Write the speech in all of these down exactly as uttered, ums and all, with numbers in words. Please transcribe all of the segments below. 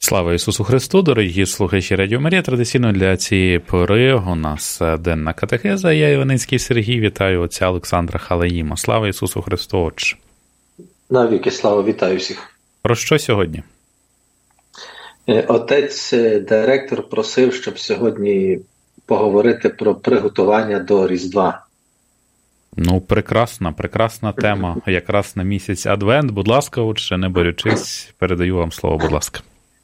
Слава Ісусу Христу, дорогі слухачі Радіо Марія. Традиційно для цієї пори у нас денна катехеза. Я, Іваницький Сергій, вітаю отця Олександра Халаїма. Слава Ісусу Христу, Отче. Навіки слава, вітаю всіх. Про що сьогодні? Отець директор просив, щоб сьогодні поговорити про приготування до Різдва. Ну, прекрасна, прекрасна тема. Якраз на місяць Адвент. Будь ласка, Отче, не борючись, передаю вам слово, будь ласка.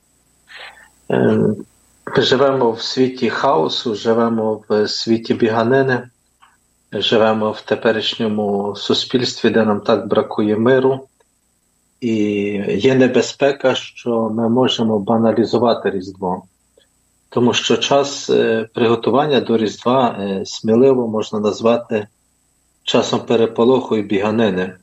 Ми живемо в світі хаосу, живемо в світі біганини, живемо в теперішньому суспільстві, де нам так бракує миру. І є небезпека, що ми можемо баналізувати Різдво. Тому що час приготування до Різдва сміливо можна назвати часом переполоху і біганини.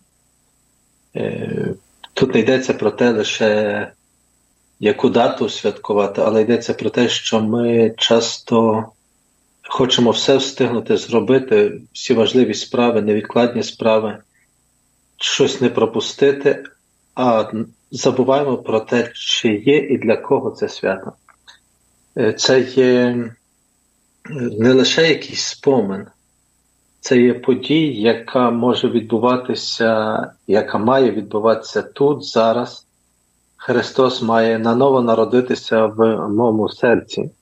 Тут не йдеться про те лише, яку дату святкувати, але йдеться про те, що ми часто хочемо все встигнути зробити, всі важливі справи, невідкладні справи, щось не пропустити, а забуваємо про те, чи є і для кого це свято. Це є не лише якийсь спомин, це є подія, яка може відбуватися, яка має відбуватися тут, зараз. Христос має наново народитися в моєму серці.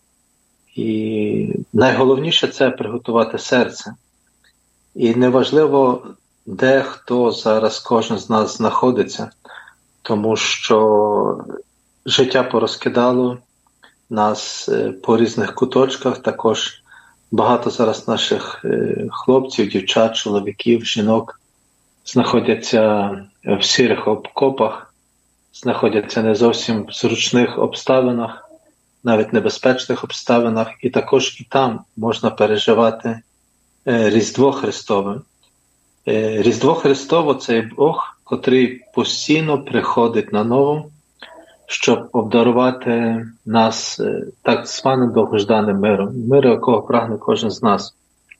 І найголовніше – це приготувати серце. І неважливо, де хто зараз, кожен з нас знаходиться, тому що життя порозкидало нас по різних куточках, також багато зараз наших хлопців, дівчат, чоловіків, жінок знаходяться в сірих окопах, знаходяться не зовсім в зручних обставинах, навіть небезпечних обставинах, і також і там можна переживати Різдво Христове. Різдво Христово – це Бог, котрий постійно приходить наново, щоб обдарувати нас так званим довгожданим миром, миром, якого прагне кожен з нас.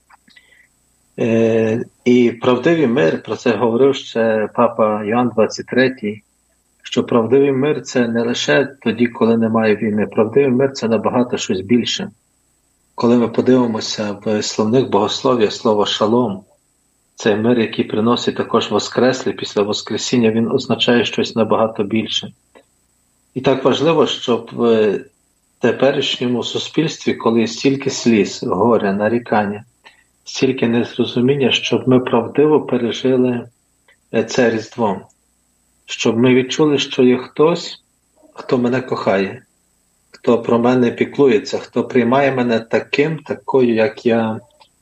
І правдивий мир, про це говорив ще папа Йоанн двадцять третій, що правдивий мир – це не лише тоді, коли немає війни. Правдивий мир – це набагато щось більше. Коли ми подивимося в словник богослов'я слово «шалом», цей мир, який приносить також воскреслі після Воскресіння, він означає щось набагато більше. І так важливо, щоб в теперішньому суспільстві, коли стільки сліз, горя, нарікання, стільки незрозуміння, щоб ми правдиво пережили це Різдво. Щоб ми відчули, що є хтось, хто мене кохає, хто про мене піклується, хто приймає мене таким, такою, як я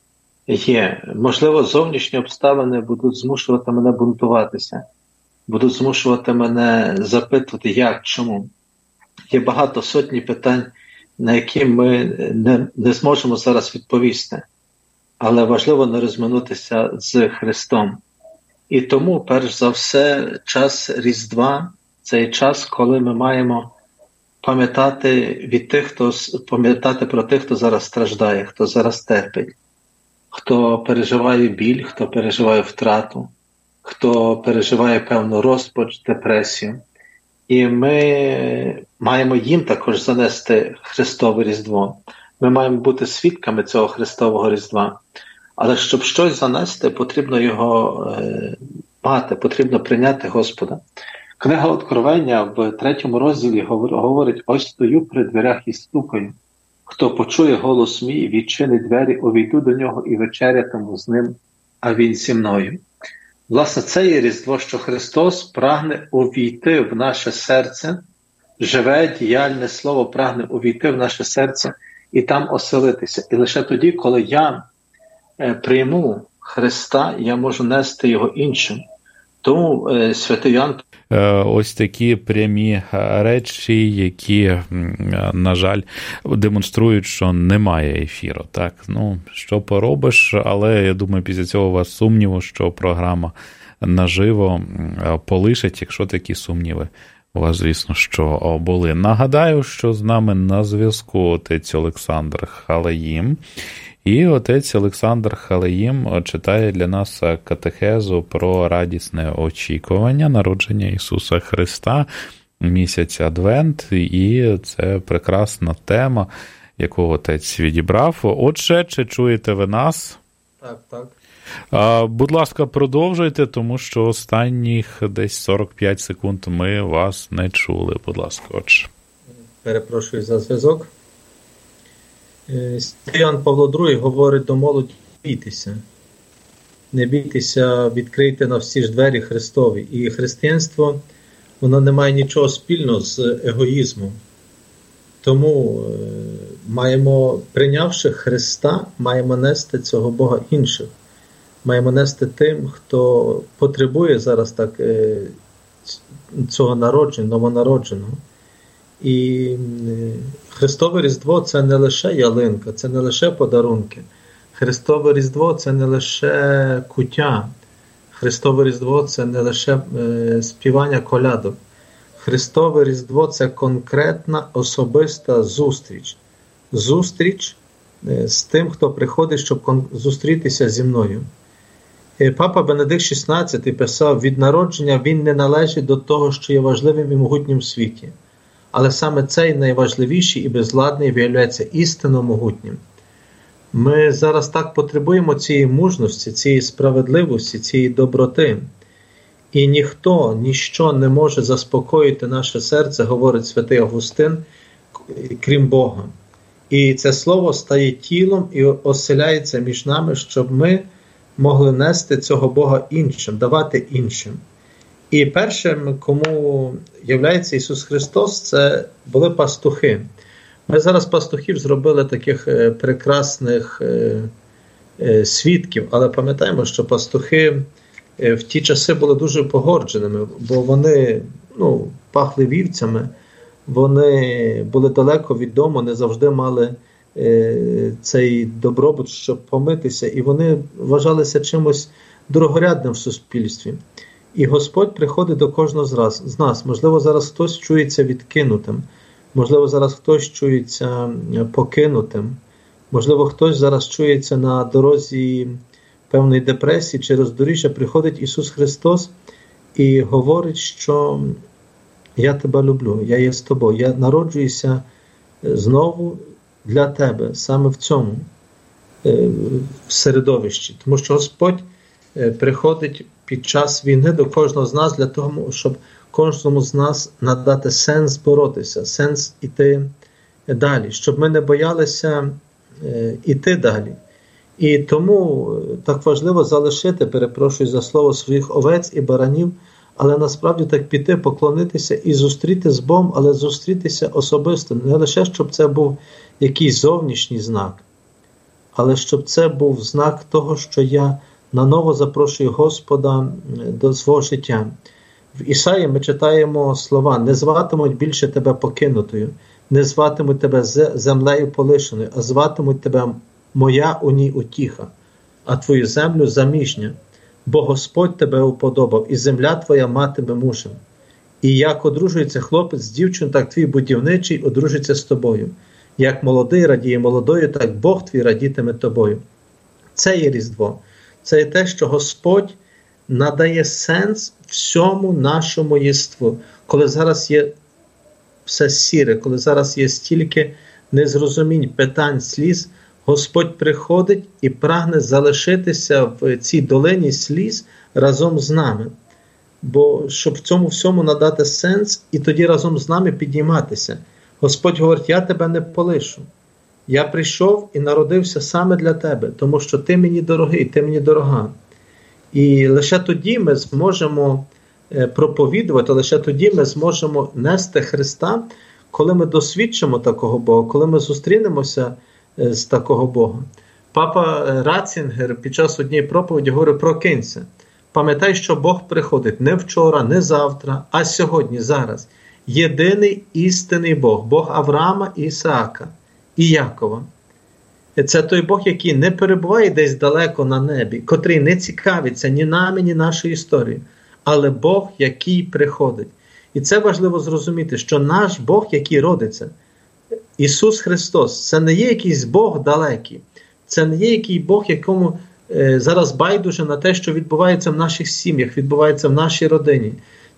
є. Можливо, зовнішні обставини будуть змушувати мене бунтуватися, будуть змушувати мене запитувати, як, чому. Є багато сотні питань, на які ми не, не зможемо зараз відповісти, але важливо не розминутися з Христом. І тому, перш за все, час Різдва – це час, коли ми маємо пам'ятати від тих, хто пам'ятати про тих, хто зараз страждає, хто зараз терпить, хто переживає біль, хто переживає втрату, хто переживає певну розпач, депресію. І ми маємо їм також занести Христове Різдво. Ми маємо бути свідками цього Христового Різдва. Але щоб щось занести, потрібно його е, мати, потрібно прийняти Господа. Книга Откровення в третьому розділі говорить: «Ось стою при дверях і стукаю. Хто почує голос мій, відчинить двері, увійду до нього і вечерятиму з ним, а він зі мною». Власне, це є Різдво, що Христос прагне увійти в наше серце, живе, діяльне Слово прагне увійти в наше серце і там оселитися. І лише тоді, коли я прийму Христа, я можу нести його іншим. Тому е, святий Йоанн... Ось такі прямі речі, які, на жаль, демонструють, що немає ефіру. Так, ну, що поробиш, але я думаю, після цього у вас сумніву, що програма наживо полишить, якщо такі сумніви у вас, звісно, що були. Нагадаю, що з нами на зв'язку отець Олександр Халаїм. І отець Олександр Халаїм читає для нас катехезу про радісне очікування народження Ісуса Христа. місяць Адвент, і це прекрасна тема, яку отець відібрав. Отже, чи чуєте ви нас? Так, так. А, будь ласка, продовжуйте, тому що останніх десь сорок п'ять секунд ми вас не чули. Будь ласка, отже. Перепрошую за зв'язок. Іоанн Павло другий говорить до молоді: бійтеся. Не бійтеся, відкрийте на всі ж двері Христові. І християнство, воно не має нічого спільного з егоїзмом. Тому маємо, прийнявши Христа, маємо нести цього Бога інших. Маємо нести тим, хто потребує зараз так цього народження, новонародженого. І Христове Різдво – це не лише ялинка, це не лише подарунки. Христове Різдво – це не лише куття. Христове Різдво – це не лише е, співання колядок. Христове Різдво – це конкретна особиста зустріч. Зустріч е, з тим, хто приходить, щоб кон- зустрітися зі мною. Е, Папа Бенедикт шістнадцятий писав: від народження він не належить до того, що є важливим і могутнім в світі. Але саме цей найважливіший і безладний виявляється істинно могутнім. Ми зараз так потребуємо цієї мужності, цієї справедливості, цієї доброти. І ніхто, ніщо не може заспокоїти наше серце, говорить святий Августин, крім Бога. І це слово стає тілом і оселяється між нами, щоб ми могли нести цього Бога іншим, давати іншим. І першим, кому являється Ісус Христос, це були пастухи. Ми зараз пастухів зробили таких е, прекрасних е, е, свідків, але пам'ятаємо, що пастухи е, в ті часи були дуже погордженими, бо вони ну, пахли вівцями, вони були далеко від дому, не завжди мали е, цей добробут, щоб помитися, і вони вважалися чимось дорогорядним в суспільстві. І Господь приходить до кожного з, раз, з нас. Можливо, зараз хтось чується відкинутим. Можливо, зараз хтось чується покинутим. Можливо, хтось зараз чується на дорозі певної депресії, чи роздоріжжя. Приходить Ісус Христос і говорить, що я тебе люблю, я є з тобою. Я народжуюся знову для тебе, саме в цьому середовищі. Тому що Господь приходить під час війни до кожного з нас для того, щоб кожному з нас надати сенс боротися, сенс іти далі, щоб ми не боялися іти далі. І тому так важливо залишити, перепрошую за слово, своїх овець і баранів, але насправді так піти, поклонитися і зустріти з Богом, але зустрітися особисто. Не лише, щоб це був якийсь зовнішній знак, але щоб це був знак того, що я наново запрошую Господа до свого життя. В Ісаї ми читаємо слова: «Не зватимуть більше тебе покинутою, не зватимуть тебе землею полишеною, а зватимуть тебе моя у ній утіха, а твою землю заміжня, бо Господь тебе уподобав, і земля твоя матиме мужем. І як одружується хлопець з дівчиною, так твій будівничий одружиться з тобою. Як молодий радіє молодою, так Бог твій радітиме тобою». Це є Різдво. Це є те, що Господь надає сенс всьому нашому єству. Коли зараз є все сіре, коли зараз є стільки незрозумінь, питань, сліз, Господь приходить і прагне залишитися в цій долині сліз разом з нами. Бо щоб в цьому всьому надати сенс і тоді разом з нами підніматися. Господь говорить: я тебе не полишу. Я прийшов і народився саме для тебе, тому що ти мені дорогий, ти мені дорога. І лише тоді ми зможемо проповідувати, лише тоді ми зможемо нести Христа, коли ми досвідчимо такого Бога, коли ми зустрінемося з такого Бога. Папа Рацінгер під час однієї проповіді говорить: прокинься. Пам'ятай, що Бог приходить не вчора, не завтра, а сьогодні, зараз. Єдиний істинний Бог, Бог Авраама, Ісаака і Якова. Це той Бог, який не перебуває десь далеко на небі, котрий не цікавиться ні нами, ні нашою історією, але Бог, який приходить. І це важливо зрозуміти, що наш Бог, який родиться, Ісус Христос, це не є якийсь Бог далекий, це не є який Бог, якому е, зараз байдуже на те, що відбувається в наших сім'ях, відбувається в нашій родині.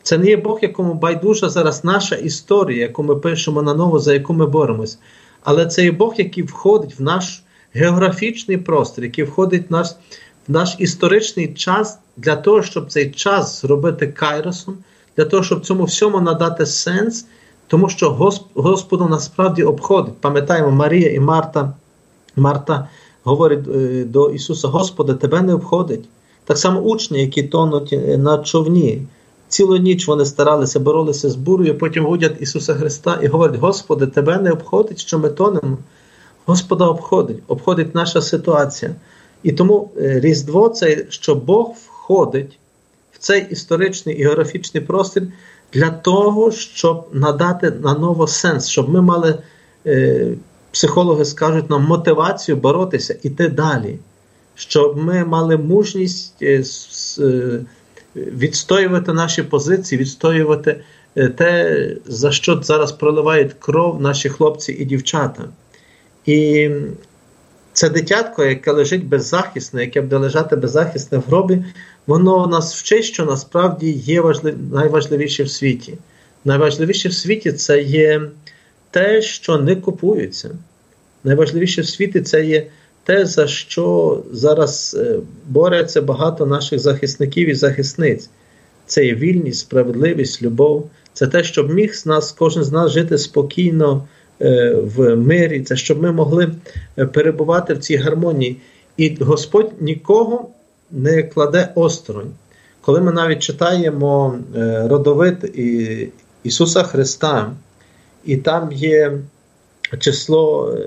Це не є Бог, якому байдужа зараз наша історія, яку ми пишемо наново, за яку ми боремось. Але це є Бог, який входить в наш географічний простір, який входить в наш, в наш історичний час для того, щоб цей час зробити кайросом, для того, щоб цьому всьому надати сенс, тому що Госп, Господу насправді обходить. Пам'ятаємо, Марія і Марта, Марта говорить е, до Ісуса: Господи, тебе не обходить. Так само учні, які тонуть на човні. Цілу ніч вони старалися, боролися з бурою, потім будять Ісуса Христа і говорять: Господи, тебе не обходить, що ми тонемо. Господа обходить, обходить наша ситуація. І тому Різдво – це, що Бог входить в цей історичний і географічний простір для того, щоб надати наново сенс, щоб ми мали, е, психологи скажуть нам, мотивацію боротися, іти далі. Щоб ми мали мужність е, с, е, відстоювати наші позиції, відстоювати те, за що зараз проливають кров наші хлопці і дівчата. І це дитятко, яке лежить беззахисне, яке буде лежати беззахисне в гробі, воно нас вчить, що насправді є важлив... найважливіше в світі. Найважливіше в світі – це є те, що не купується. Найважливіше в світі – це є те, за що зараз борються багато наших захисників і захисниць. Це є вільність, справедливість, любов. Це те, щоб міг з нас, кожен з нас жити спокійно в мирі. Це щоб ми могли перебувати в цій гармонії. І Господь нікого не кладе осторонь. Коли ми навіть читаємо родовид Ісуса Христа, і там є число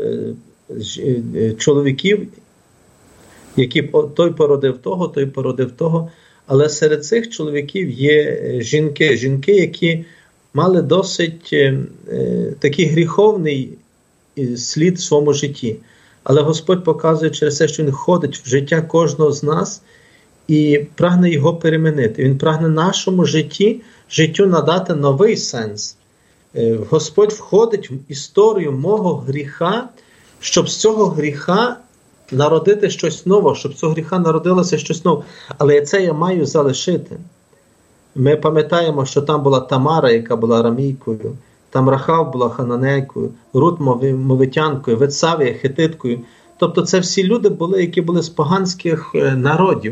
чоловіків, які той породив того, той породив того, але серед цих чоловіків є жінки, жінки, які мали досить е, такий гріховний слід в своєму житті. Але Господь показує через те, що Він ходить в життя кожного з нас і прагне його перемінити. Він прагне нашому житті, життю надати новий сенс. Е, Господь входить в історію мого гріха, щоб з цього гріха народити щось нове, щоб з цього гріха народилося щось нове. Але це я маю залишити. Ми пам'ятаємо, що там була Тамара, яка була арамійкою, там Рахав була хананейкою, Рут мовитянкою, Вецавія хетиткою. Тобто це всі люди були, які були з поганських народів.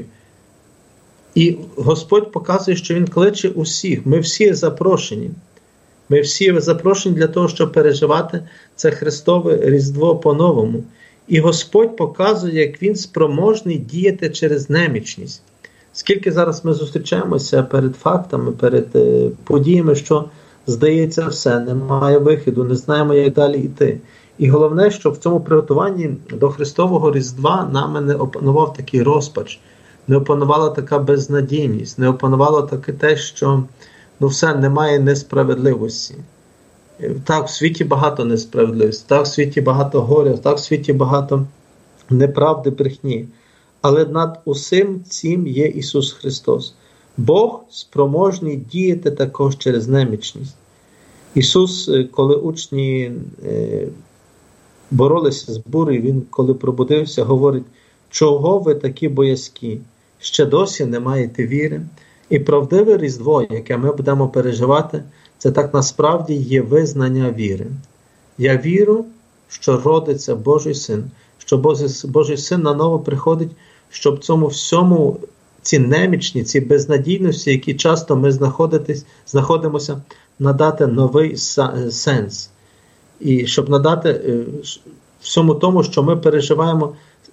І Господь показує, що Він кличе усіх. Ми всі запрошені. Ми всі запрошені для того, щоб переживати це Христове Різдво по-новому. І Господь показує, як Він спроможний діяти через немічність. Скільки зараз ми зустрічаємося перед фактами, перед е, подіями, що, здається, все, немає виходу, не знаємо, як далі йти. І головне, що в цьому приготуванні до Христового Різдва нами не опанував такий розпач, не опанувала така безнадійність, не опанувало таке те, що ну все, немає несправедливості. Так, в світі багато несправедливості, так, в світі багато горя, так, в світі багато неправди, брехні. Але над усім цим є Ісус Христос. Бог спроможний діяти також через немічність. Ісус, коли учні боролися з бурею, Він, коли пробудився, говорить: чого ви такі боязкі? Ще досі не маєте віри? І правдиве Різдво, яке ми будемо переживати, це так насправді є визнання віри. Я вірю, що родиться Божий Син, що Божий Син наново приходить, щоб цьому всьому, ці немічні, ці безнадійності, які часто ми знаходимося, надати новий сенс. І щоб надати всьому тому, що ми переживаємо,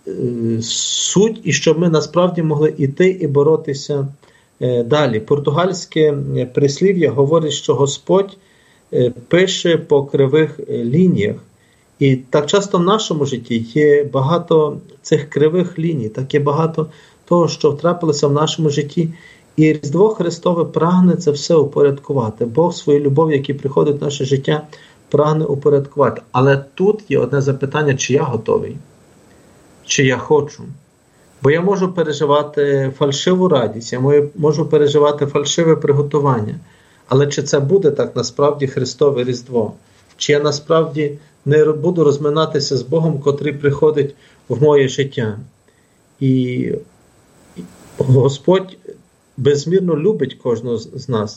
суть, і щоб ми насправді могли йти і боротися далі. Португальське прислів'я говорить, що Господь пише по кривих лініях. І так часто в нашому житті є багато цих кривих ліній, так є багато того, що втрапилося в нашому житті. І Різдво Христове прагне це все упорядкувати. Бог свою любов, який приходить в наше життя, прагне упорядкувати. Але тут є одне запитання, чи я готовий, чи я хочу. Бо я можу переживати фальшиву радість, я можу переживати фальшиве приготування. Але чи це буде так насправді Христове Різдво? Чи я насправді не буду розминатися з Богом, котрий приходить в моє життя? І Господь безмірно любить кожного з нас.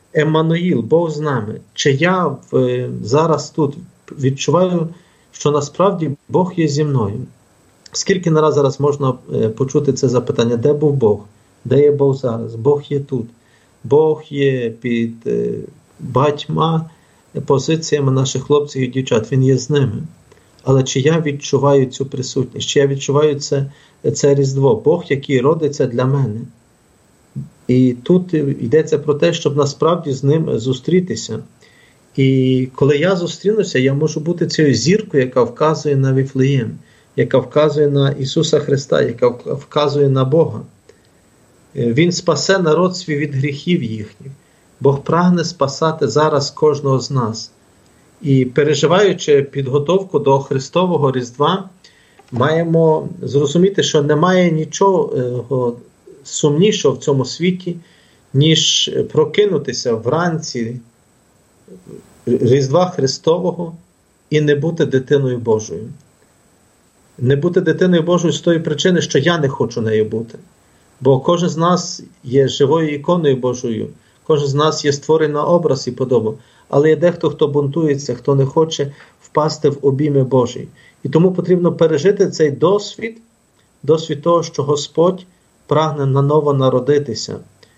Еммануїл, Бог з нами. Чи я в, зараз тут відчуваю, що насправді Бог є зі мною? Скільки нараз зараз можна почути це запитання, де був Бог? Де є Бог зараз? Бог є тут. Бог є під багатьма позиціями наших хлопців і дівчат. Він є з ними. Але чи я відчуваю цю присутність? Чи я відчуваю це, це Різдво? Бог, який родиться для мене. І тут йдеться про те, щоб насправді з ним зустрітися. І коли я зустрінуся, я можу бути цією зіркою, яка вказує на Віфлеєм, яка вказує на Ісуса Христа, яка вказує на Бога. Він спасе народ свій від гріхів їхніх. Бог прагне спасати зараз кожного з нас. І переживаючи підготовку до Христового Різдва, маємо зрозуміти, що немає нічого сумнішого в цьому світі, ніж прокинутися вранці Різдва Христового і не бути дитиною Божою. Не бути дитиною Божою з тої причини, що я не хочу нею бути. Бо кожен з нас є живою іконою Божою, кожен з нас є створений на образ і подобу, але є дехто, хто бунтується, хто не хоче впасти в обійми Божі. І тому потрібно пережити цей досвід, досвід того, що Господь прагне наново народитися.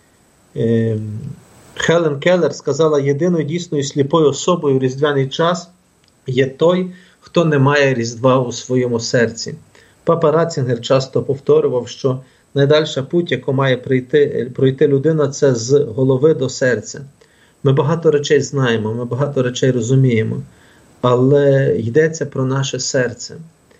Хелен Келлер сказала, єдиною дійсною сліпою особою у різдвяний час є той, хто не має Різдва у своєму серці. Папа Ратцінгер часто повторював, що найдальша путь, яку має пройти, пройти людина, це з голови до серця. Ми багато речей знаємо, ми багато речей розуміємо, але йдеться про наше серце.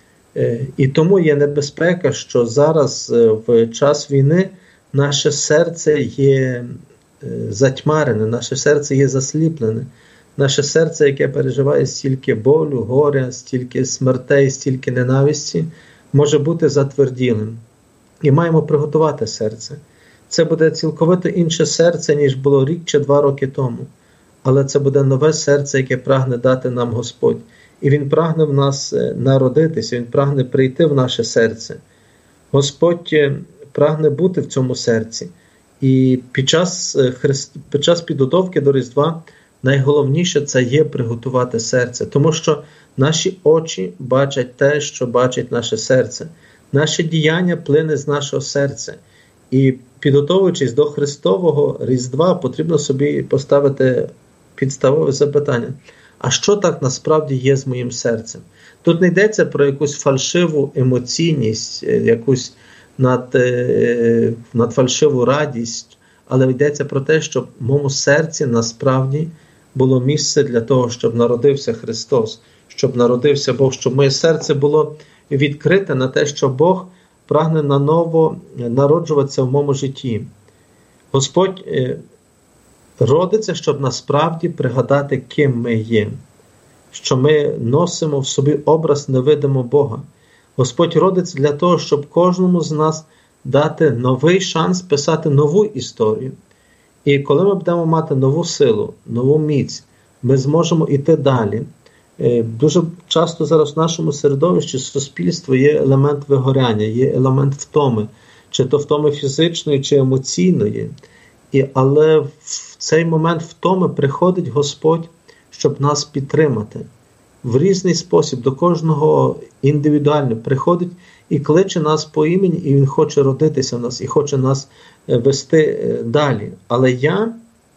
І тому є небезпека, що зараз в час війни наше серце є затьмарене, наше серце є засліплене. Наше серце, яке переживає стільки болю, горя, стільки смертей, стільки ненависті, може бути затверділим. І маємо приготувати серце. Це буде цілковито інше серце, ніж було рік чи два роки тому. Але це буде нове серце, яке прагне дати нам Господь. І Він прагне в нас народитися, Він прагне прийти в наше серце. Господь прагне бути в цьому серці. І під час, христ... під час підготовки до Різдва найголовніше це є приготувати серце. Тому що наші очі бачать те, що бачить наше серце. Наше діяння плине з нашого серця. І підготовуючись до Христового Різдва, потрібно собі поставити підставове запитання. А що так насправді є з моїм серцем? Тут не йдеться про якусь фальшиву емоційність, якусь над, надфальшиву радість, але йдеться про те, щоб в моєму серці насправді було місце для того, щоб народився Христос, щоб народився Бог, щоб моє серце було відкрите на те, що Бог прагне наново народжуватися в моєму житті. Господь родиться, щоб насправді пригадати, ким ми є, що ми носимо в собі образ невидимого Бога. Господь родиться для того, щоб кожному з нас дати новий шанс писати нову історію. І коли ми будемо мати нову силу, нову міць, ми зможемо йти далі. Дуже часто зараз в нашому середовищі суспільства є елемент вигоряння, є елемент втоми, чи то втоми фізичної, чи емоційної. І, але в цей момент втоми приходить Господь, щоб нас підтримати. В різний спосіб, до кожного індивідуально приходить і кличе нас по імені, і Він хоче родитися в нас, і хоче нас вести далі. Але я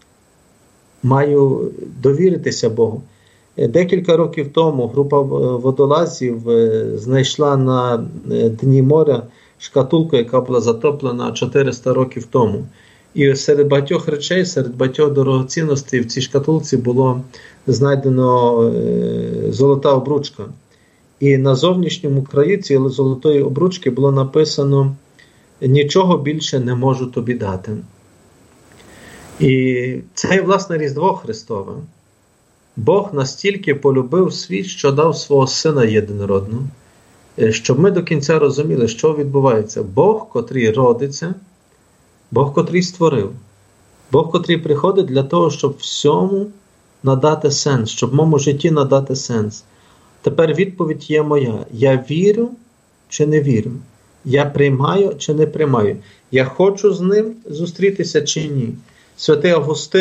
маю довіритися Богу. Декілька років тому група водолазів знайшла на дні моря шкатулку, яка була затоплена чотириста років тому. І серед багатьох речей, серед багатьох дорогоцінностей в цій шкатулці було знайдено золота обручка. І на зовнішньому краї цієї золотої обручки було написано «Нічого більше не можу тобі дати». І це є, власне, Різдво Христове. Бог настільки полюбив світ, що дав свого Сина єдинородного, щоб ми до кінця розуміли, що відбувається. Бог, котрий родиться, Бог, котрий створив, Бог, котрий приходить для того, щоб всьому надати сенс, щоб в моєму житті надати сенс. Тепер відповідь є моя. Я вірю чи не вірю? Я приймаю чи не приймаю? Я хочу з ним зустрітися чи ні? Святий Августин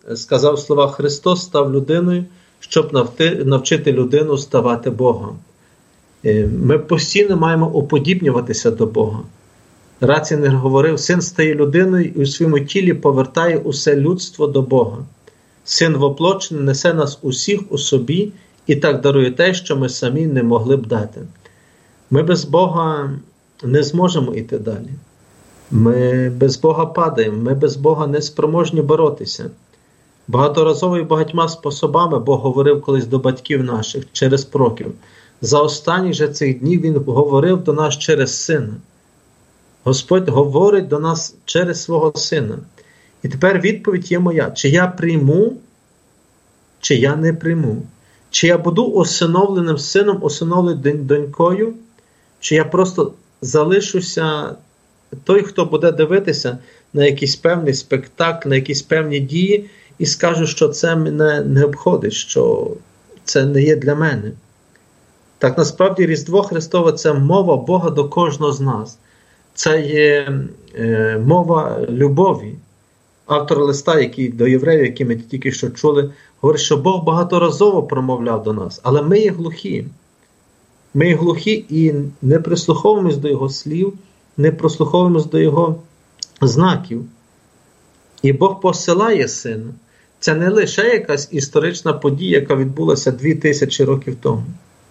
сказав слова «Христос став людиною, щоб навти, навчити людину ставати Богом». Ми постійно маємо уподібнюватися до Бога. Рацінгер говорив, син стає людиною і у своєму тілі повертає усе людство до Бога. Син воплочений несе нас усіх у собі і так дарує те, що ми самі не могли б дати. Ми без Бога не зможемо йти далі. Ми без Бога падаємо, ми без Бога не спроможні боротися. Багаторазово і багатьма способами Бог говорив колись до батьків наших через пророків. За останніх же цих днів Він говорив до нас через Сина. Господь говорить до нас через свого Сина. І тепер відповідь є моя. Чи я прийму, чи я не прийму? Чи я буду усиновленим сином, усиновленим донькою, чи я просто залишуся той, хто буде дивитися на якийсь певний спектакль, на якісь певні дії, і скажу, що це мене не обходить, що це не є для мене. Так, насправді, Різдво Христове – це мова Бога до кожного з нас. Це є е, мова любові. Автор листа, який до євреїв, який ми тільки що чули, говорить, що Бог багаторазово промовляв до нас, але ми є глухі. Ми є глухі і не прислуховуємось до Його слів, не прислуховуємось до Його знаків. І Бог посилає Сина. Це не лише якась історична подія, яка відбулася дві тисячі років тому.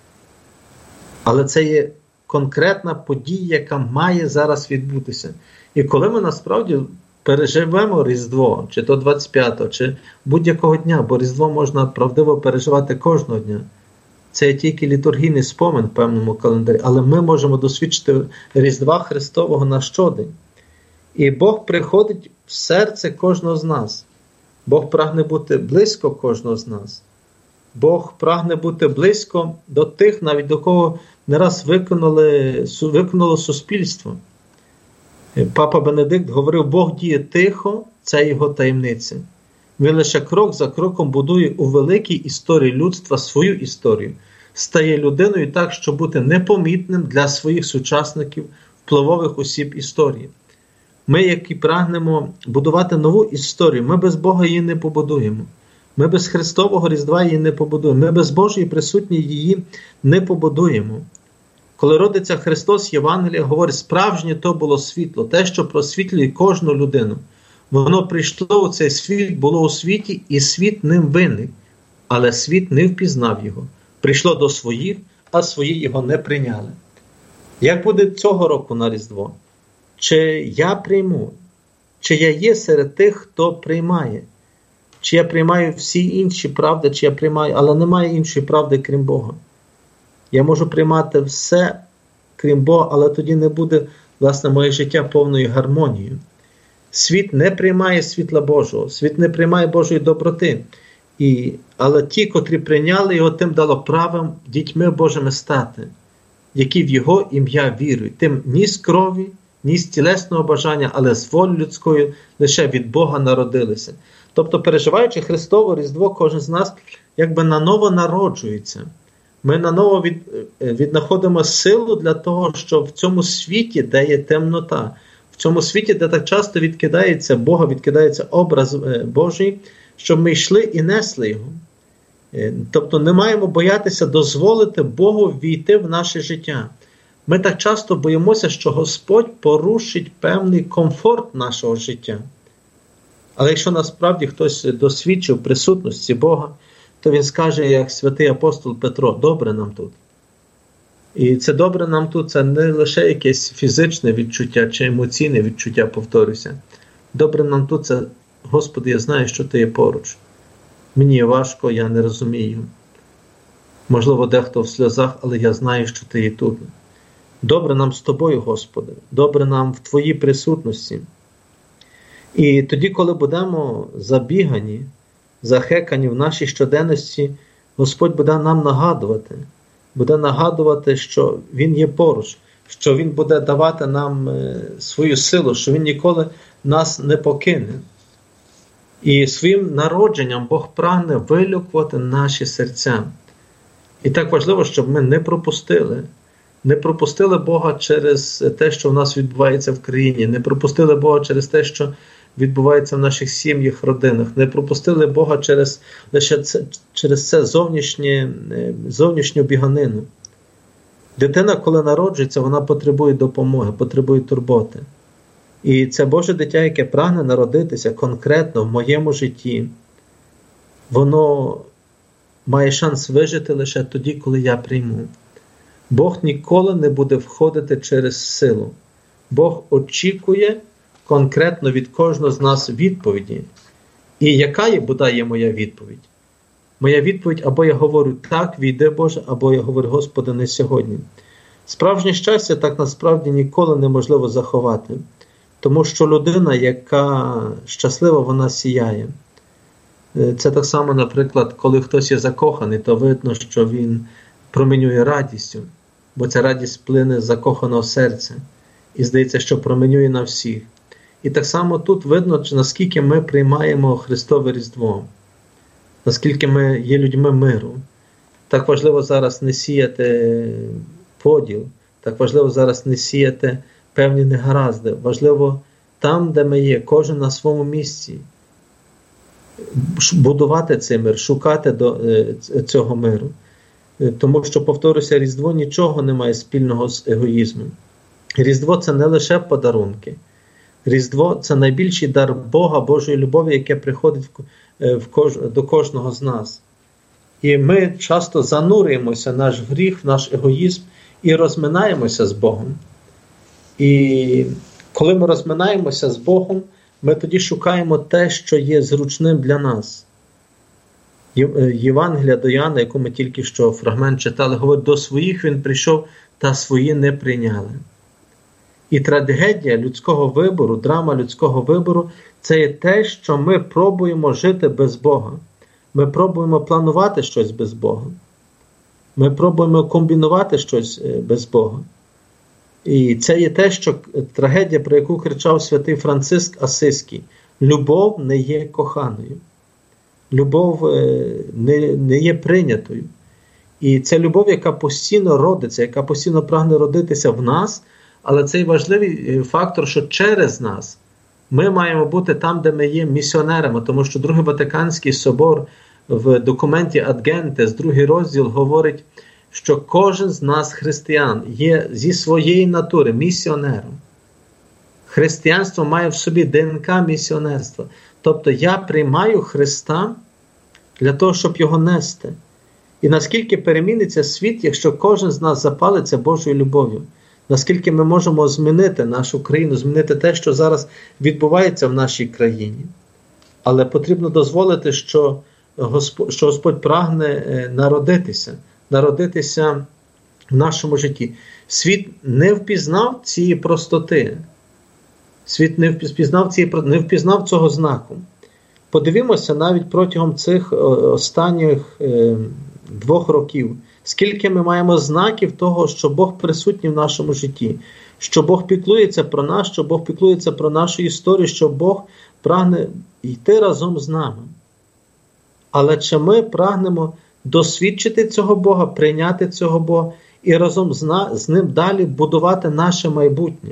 Але це є конкретна подія, яка має зараз відбутися. І коли ми насправді переживемо Різдво, чи то двадцять п'ятого, чи будь-якого дня, бо Різдво можна правдиво переживати кожного дня. Це є тільки літургійний спомин в певному календарі, але ми можемо досвідчити Різдва Христового на щодень. І Бог приходить в серце кожного з нас. Бог прагне бути близько кожного з нас. Бог прагне бути близько до тих, навіть до кого не раз виконали, виконало суспільство. Папа Бенедикт говорив, Бог діє тихо, це його таємниця. Він лише крок за кроком будує у великій історії людства свою історію. Стає людиною так, щоб бути непомітним для своїх сучасників, впливових осіб історії. Ми, які прагнемо будувати нову історію, ми без Бога її не побудуємо. Ми без Христового Різдва її не побудуємо. Ми без Божої присутньої її не побудуємо. Коли родиться Христос, Євангелія говорить, справжнє то було світло, те, що просвітлює кожну людину. Воно прийшло у цей світ, було у світі, і світ ним виник. Але світ не впізнав його. Прийшло до своїх, а свої його не прийняли. Як буде цього року на Різдво? Чи я прийму? Чи я є серед тих, хто приймає? Чи я приймаю всі інші правди, чи я приймаю, але немає іншої правди, крім Бога. Я можу приймати все, крім Бога, але тоді не буде, власне, моє життя повною гармонією. Світ не приймає світла Божого, світ не приймає Божої доброти. І, але ті, котрі прийняли його, тим дало правом дітьми Божими стати, які в його ім'я вірують. Тим ні з крові, ні з тілесного бажання, але з волі людської лише від Бога народилися. Тобто, переживаючи Христове Різдво, кожен з нас якби наново народжується. Ми наново від, віднаходимо силу для того, щоб в цьому світі, де є темнота, в цьому світі, де так часто відкидається Бога, відкидається образ Божий, щоб ми йшли і несли його. Тобто не маємо боятися дозволити Богу війти в наше життя. Ми так часто боїмося, що Господь порушить певний комфорт нашого життя. Але якщо насправді хтось досвідчив присутності Бога, то він скаже, як святий апостол Петро, добре нам тут. І це добре нам тут, це не лише якесь фізичне відчуття чи емоційне відчуття, повторюся. Добре нам тут, це, Господи, я знаю, що Ти є поруч. Мені є важко, я не розумію. Можливо, дехто в сльозах, але я знаю, що Ти є тут. Добре нам з Тобою, Господи. Добре нам в Твоїй присутності. І тоді, коли будемо забігані, захекані в нашій щоденності, Господь буде нам нагадувати. Буде нагадувати, що Він є поруч, що Він буде давати нам свою силу, що Він ніколи нас не покине. І своїм народженням Бог прагне вилікувати наші серця. І так важливо, щоб ми не пропустили. Не пропустили Бога через те, що в нас відбувається в країні. Не пропустили Бога через те, що відбувається в наших сім'ях, родинах. Не пропустили Бога через, лише це, через це зовнішнє, зовнішню біганину. Дитина, коли народжується, вона потребує допомоги, потребує турботи. І це Боже дитя, яке прагне народитися конкретно в моєму житті, воно має шанс вижити лише тоді, коли я прийму. Бог ніколи не буде входити через силу. Бог очікує конкретно від кожного з нас відповіді. І яка є, бодай є моя відповідь? Моя відповідь, або я говорю так, війди Боже, або я говорю, Господи, не сьогодні. Справжнє щастя так насправді ніколи неможливо заховати. Тому що людина, яка щаслива, вона сіяє. Це так само, наприклад, коли хтось є закоханий, то видно, що він променює радістю, бо ця радість плине з закоханого серця. І здається, що променює на всіх. І так само тут видно, наскільки ми приймаємо Христове Різдво, наскільки ми є людьми миру. Так важливо зараз не сіяти поділ, так важливо зараз не сіяти певні негаразди. Важливо там, де ми є, кожен на своєму місці, будувати цей мир, шукати до цього миру. Тому що, повторюся, Різдво нічого не має спільного з егоїзмом. Різдво – це не лише подарунки. Різдво – це найбільший дар Бога, Божої любові, яке приходить в кож... до кожного з нас. І ми часто занурюємося в наш гріх, в наш егоїзм і розминаємося з Богом. І коли ми розминаємося з Богом, ми тоді шукаємо те, що є зручним для нас. Євангелія до Іоанна, яку ми тільки що фрагмент читали, говорить, до своїх він прийшов, та свої не прийняли. І трагедія людського вибору, драма людського вибору – це є те, що ми пробуємо жити без Бога. Ми пробуємо планувати щось без Бога. Ми пробуємо комбінувати щось без Бога. І це є те, що трагедія, про яку кричав святий Франциск Асизький. Любов не є коханою. Любов не, не є прийнятою. І це любов, яка постійно родиться, яка постійно прагне родитися в нас, але цей важливий фактор, що через нас ми маємо бути там, де ми є місіонерами, тому що Другий Ватиканський собор в документі Ad Gentes, другий розділ, говорить, що кожен з нас, християн, є зі своєї натури місіонером. Християнство має в собі ДНК місіонерства. Тобто я приймаю Христа для того, щоб його нести. І наскільки переміниться світ, якщо кожен з нас запалиться Божою любов'ю. Наскільки ми можемо змінити нашу країну, змінити те, що зараз відбувається в нашій країні. Але потрібно дозволити, що Господь, що Господь прагне народитися. Народитися в нашому житті. Світ не впізнав цієї простоти. Світ не впізнав, цієї, не впізнав цього знаку. Подивімося навіть протягом цих останніх е, двох років, скільки ми маємо знаків того, що Бог присутній в нашому житті, що Бог піклується про нас, що Бог піклується про нашу історію, що Бог прагне йти разом з нами. Але чи ми прагнемо досвідчити цього Бога, прийняти цього Бога і разом з, на, з Ним далі будувати наше майбутнє?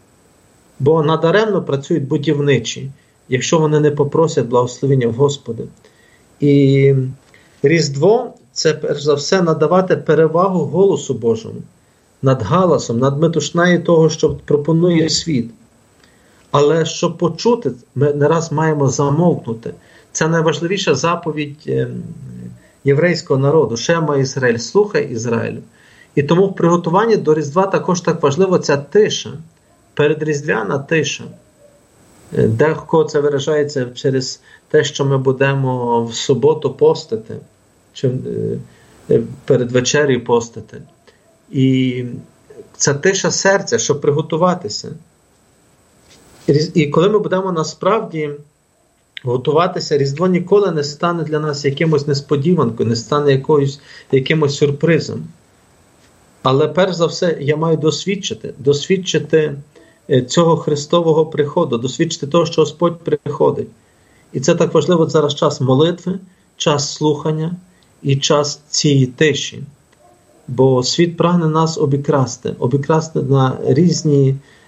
Бо надаремно працюють будівничі, якщо вони не попросять благословення в Господа. І Різдво – це, перш за все, надавати перевагу голосу Божому над галасом, над метушнею того, що пропонує світ. Але щоб почути, ми не раз маємо замовкнути. Це найважливіша заповідь єврейського народу. Шема Ізраїль, слухай Ізраїлю. І тому в приготуванні до Різдва також так важлива ця тиша, передріздвяна тиша. Дехто це виражається через те, що ми будемо в суботу постити, чи перед вечерею постити. І це тиша серця, щоб приготуватися. І коли ми будемо насправді готуватися, Різдво ніколи не стане для нас якимось несподіванкою, не стане якоюсь, якимось сюрпризом. Але перш за все я маю досвідчити, досвідчити цього Христового приходу, досвідчити того, що Господь приходить. І це так важливо зараз час молитви, час слухання і час цієї тиші. Бо світ прагне нас обікрасти, обікрасти на різні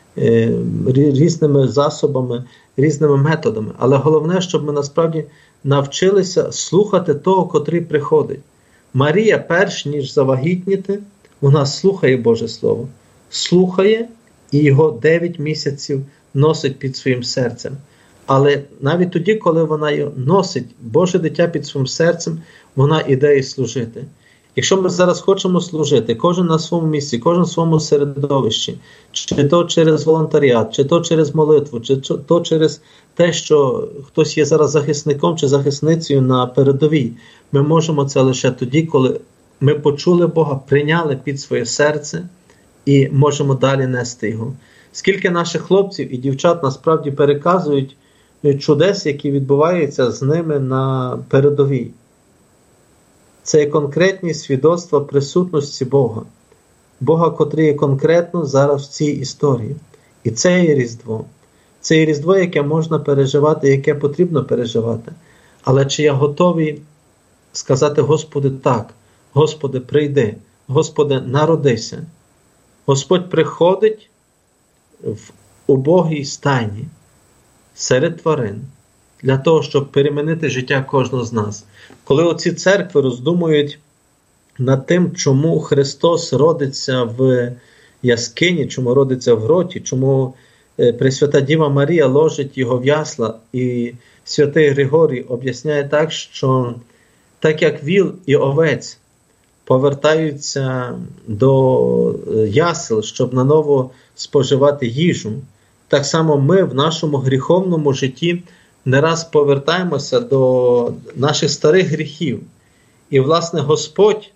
різними засобами, різними методами. Але головне, щоб ми насправді навчилися слухати того, котрий приходить. Марія, перш ніж завагітніти, вона слухає Боже Слово. Слухає і його дев'ять місяців носить під своїм серцем. Але навіть тоді, коли вона його носить, Боже дитя під своїм серцем, вона іде і служити. Якщо ми зараз хочемо служити, кожен на своєму місці, кожен в своєму середовищі, чи то через волонтаріат, чи то через молитву, чи то через те, що хтось є зараз захисником чи захисницею на передовій, ми можемо це лише тоді, коли ми почули Бога, прийняли під своє серце і можемо далі нести його. Скільки наших хлопців і дівчат насправді переказують чудес, які відбуваються з ними на передовій. Це є конкретні свідоцтва присутності Бога. Бога, котрий є конкретно зараз в цій історії. І це є Різдво. Це є Різдво, яке можна переживати, яке потрібно переживати. Але чи я готовий сказати Господи так, Господи, прийди, Господи, народися. Господь приходить в убогій стайні, серед тварин, для того, щоб перемінити життя кожного з нас. Коли оці церкви роздумують над тим, чому Христос родиться в яскині, чому родиться в гроті, чому Пресвята Діва Марія ложить його в ясла, і святий Григорій об'ясняє так, що так як віл і овець повертаються до ясел, щоб наново споживати їжу, так само ми в нашому гріховному житті не раз повертаємося до наших старих гріхів. І, власне, Господь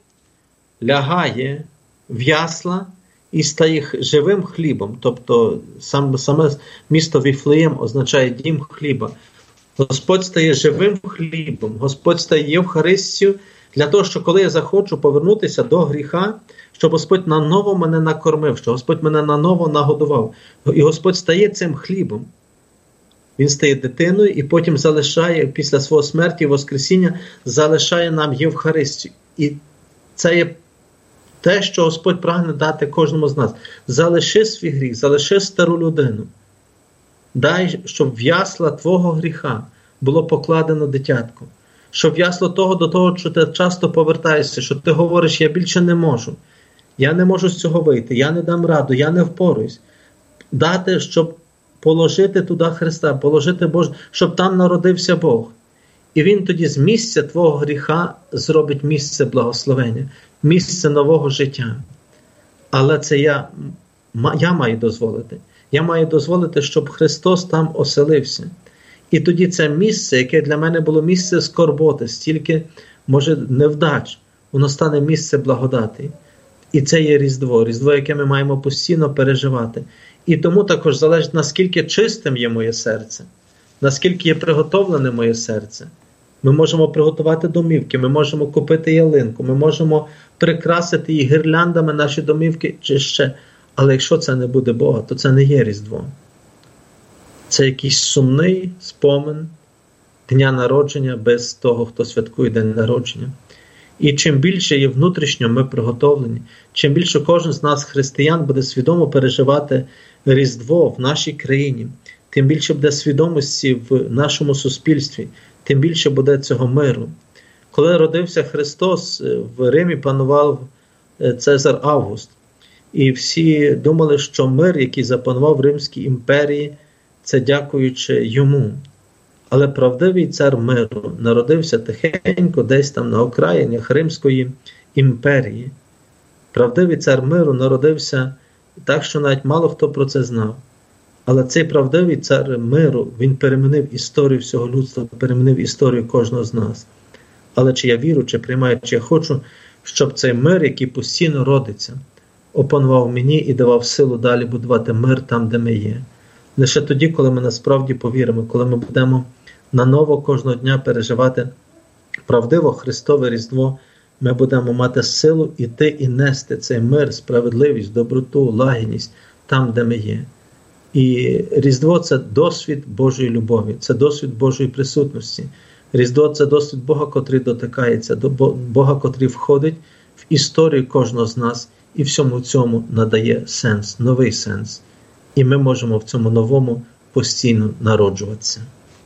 лягає в ясла і стає їх живим хлібом. Тобто сам, саме місто Віфлеєм означає дім хліба. Господь стає живим хлібом, Господь стає Євхаристією для того, що коли я захочу повернутися до гріха, щоб Господь наново мене накормив, що Господь мене наново нагодував. І Господь стає цим хлібом. Він стає дитиною і потім залишає, після свого смерті і воскресіння, залишає нам Євхаристію. І це є те, що Господь прагне дати кожному з нас. Залиши свій гріх, залиши стару людину. Дай, щоб в ясла твого гріха було покладено дитятко. Щоб в ясло того до того, що ти часто повертаєшся, що ти говориш, я більше не можу. Я не можу з цього вийти, я не дам раду, я не впоруюсь. Дати, щоб положити туди Христа, положити Боже, щоб там народився Бог. І Він тоді з місця твого гріха зробить місце благословення, місце нового життя. Але це я, я маю дозволити. Я маю дозволити, щоб Христос там оселився. І тоді це місце, яке для мене було місце скорботи, стільки, може, невдач, воно стане місце благодати. І це є Різдво, Різдво, яке ми маємо постійно переживати. І тому також залежить, наскільки чистим є моє серце, наскільки є приготовлене моє серце. Ми можемо приготувати домівки, ми можемо купити ялинку, ми можемо прикрасити її гірляндами наші домівки чи ще. Але якщо це не буде Бога, то це не є Різдво. Це якийсь сумний спомин дня народження без того, хто святкує день народження. І чим більше є внутрішньо ми приготовлені, чим більше кожен з нас, християн, буде свідомо переживати Різдво в нашій країні, тим більше буде свідомості в нашому суспільстві, тим більше буде цього миру. Коли родився Христос, в Римі панував Цезар Август. І всі думали, що мир, який запанував в Римській імперії, це дякуючи йому. Але правдивий цар миру народився тихенько десь там на окраїнах Римської імперії. Правдивий цар миру народився так, що навіть мало хто про це знав. Але цей правдивий цар миру, він перемінив історію всього людства, перемінив історію кожного з нас. Але чи я вірю, чи приймаю, чи я хочу, щоб цей мир, який постійно родиться, опанував мені і давав силу далі будувати мир там, де ми є. Лише тоді, коли ми насправді повіримо, коли ми будемо наново кожного дня переживати правдиво Христове Різдво, ми будемо мати силу іти і нести цей мир, справедливість, доброту, лагідність там, де ми є. І Різдво – це досвід Божої любові, це досвід Божої присутності. Різдво – це досвід Бога, котрий дотикається, Бога, котрий входить в історію кожного з нас і всьому цьому надає сенс, новий сенс. і ми можемо в цьому новому постійно народжуватися.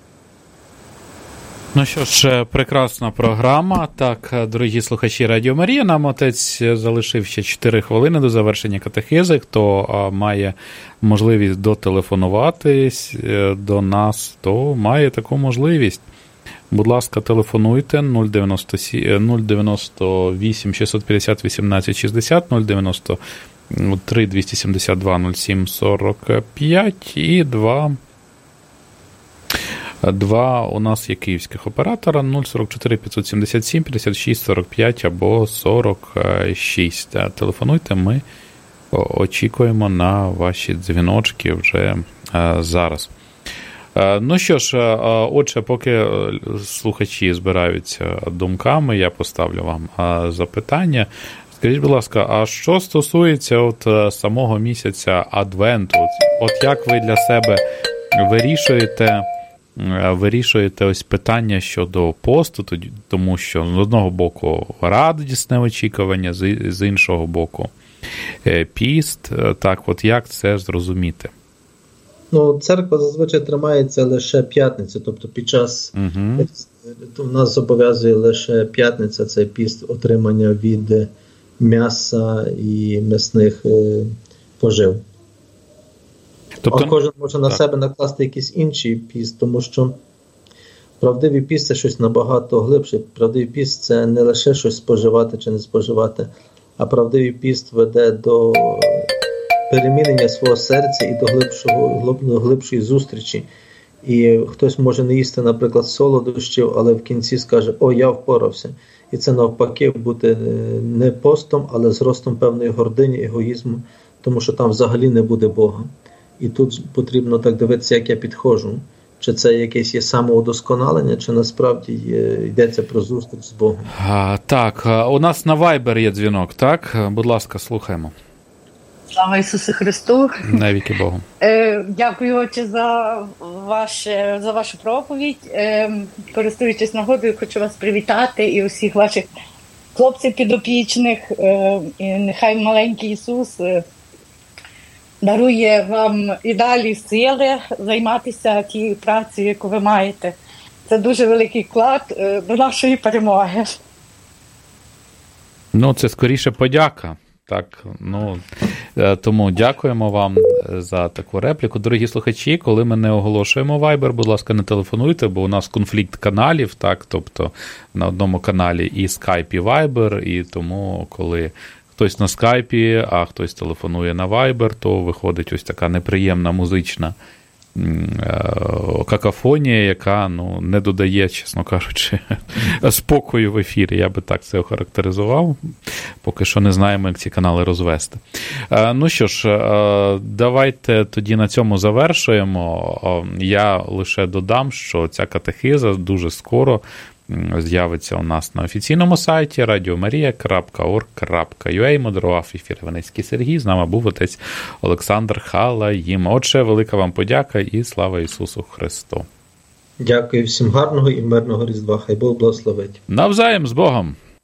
Ну що ж, прекрасна програма. Так, дорогі слухачі Радіо Марія, нам отець залишив ще чотири хвилини до завершення катехези. Хто має можливість дотелефонувати до нас, то має таку можливість. Будь ласка, телефонуйте нуль дев'яносто вісім шістсот п'ятдесят вісімнадцять шістдесят, нуль дев'яносто три двісті сімдесят два нуль сім сорок п'ять і два Два у нас є київських оператора нуль сорок чотири п'ятсот сімдесят сім п'ятдесят шість сорок п'ять або сорок шість. Телефонуйте, ми очікуємо на ваші дзвіночки вже зараз. Ну що ж, отже, поки слухачі збираються думками, я поставлю вам запитання. Скажіть, будь ласка, а що стосується от самого місяця Адвенту? От як ви для себе вирішуєте вирішуєте ось питання щодо посту, тому що з одного боку радісне очікування, з іншого боку піст. Так, от як це зрозуміти? Ну, церква зазвичай тримається лише п'ятницю, тобто під час угу. У нас зобов'язує лише п'ятниця, це піст отримання від м'яса і м'ясних пожив. Тобто, а кожен може на так. себе накласти якийсь інший піст, тому що правдивий піст – це щось набагато глибше. Правдивий піст – це не лише щось споживати чи не споживати, а правдивий піст веде до перемінення свого серця і до глибшого, до глибшої зустрічі. І хтось може не їсти, наприклад, солодощів, але в кінці скаже: «О, я впорався». І це навпаки бути не постом, але зростом певної гордині, егоїзму, тому що там взагалі не буде Бога. І тут потрібно так дивитися, як я підходжу. Чи це якесь є самоудосконалення, чи насправді є, йдеться про зустріч з Богом. А, так, у нас на Viber є дзвінок, так? Будь ласка, слухаємо. Слава Ісусу Христу! Навіки Богу. Е, дякую, Отче, за, ваше, за вашу проповідь. Е, користуючись нагодою, хочу вас привітати і усіх ваших хлопців підопічних. Е, і нехай маленький Ісус е, дарує вам і далі сили займатися тією працею, яку ви маєте. Це дуже великий вклад е, до нашої перемоги. Ну, це скоріше подяка. Так, ну, тому дякуємо вам за таку репліку. Дорогі слухачі, коли ми не оголошуємо Viber, будь ласка, не телефонуйте, бо у нас конфлікт каналів, так, тобто на одному каналі і Skype, і Viber, і тому, коли хтось на Skype, а хтось телефонує на Viber, то виходить ось така неприємна музична какафонія, яка, ну, не додає, чесно кажучи, спокою в ефірі. Я би так це охарактеризував. Поки що не знаємо, як ці канали розвести. Ну що ж, давайте тоді на цьому завершуємо. Я лише додам, що ця катехиза дуже скоро з'явиться у нас на офіційному сайті радіомарія крапка орг крапка ю а. Модерував ефір Іваницький Сергій. З нами був отець Олександр Халаїм. Отже, велика вам подяка і слава Ісусу Христу. Дякую всім, гарного і мирного Різдва. Хай Бог благословить. Навзаєм, з Богом.